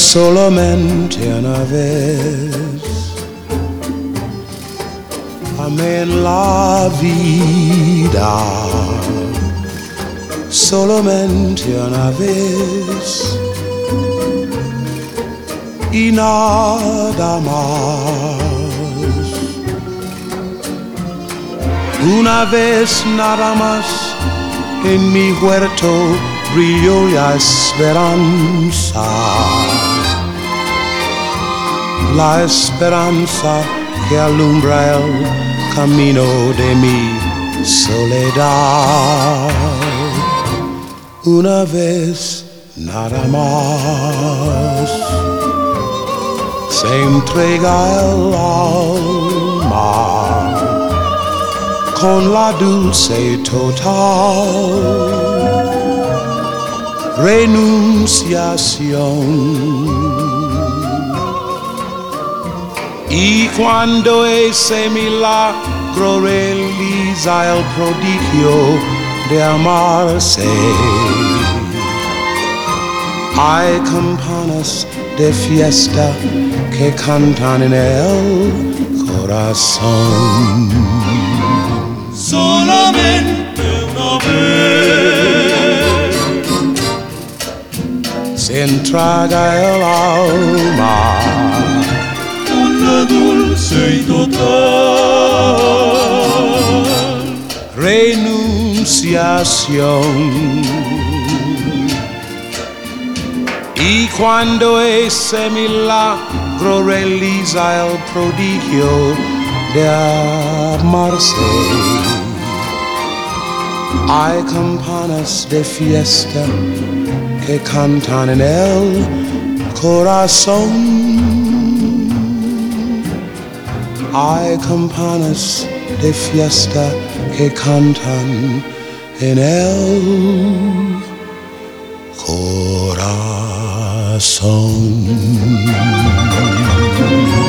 solamente una vez. Amé en la vida solamente una vez y nada más. Una vez nada más en mi huerto brilló la esperanza, la esperanza que alumbra el camino de mi soledad. Una vez nada más se entrega el alma con la dulce total renunciación. Y cuando ese milagro realiza el prodigio de amarse, hay campanas de fiesta que cantan en el corazón. Solamente una vez se entrega el alma con la dulce y total renunciación. Y cuando ese milagro realiza el prodigio de amarse, hay campanas de fiesta que cantan en el corazón. Hay campanas de fiesta que cantan en el corazón.